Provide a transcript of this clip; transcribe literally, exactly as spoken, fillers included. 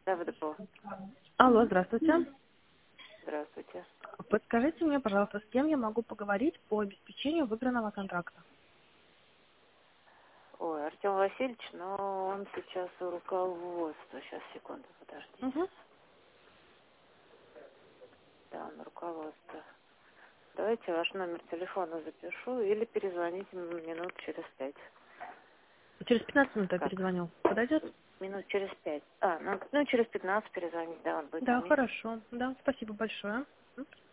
СТВДПО. Алло, здравствуйте. Здравствуйте. Подскажите мне, пожалуйста, с кем я могу поговорить по обеспечению выигранного контракта? Ой, Артем Васильевич, но он сейчас у руководства. Сейчас, секунду, подождите. Угу. Да, он руководство. Давайте ваш номер телефона запишу или перезвоните минут через пять. Через пятнадцать минут я Как? перезвоню. Подойдет? Минут через пять. А, ну, ну через пятнадцать перезвонить, да, он будет на Да, месте. хорошо. Да, спасибо большое.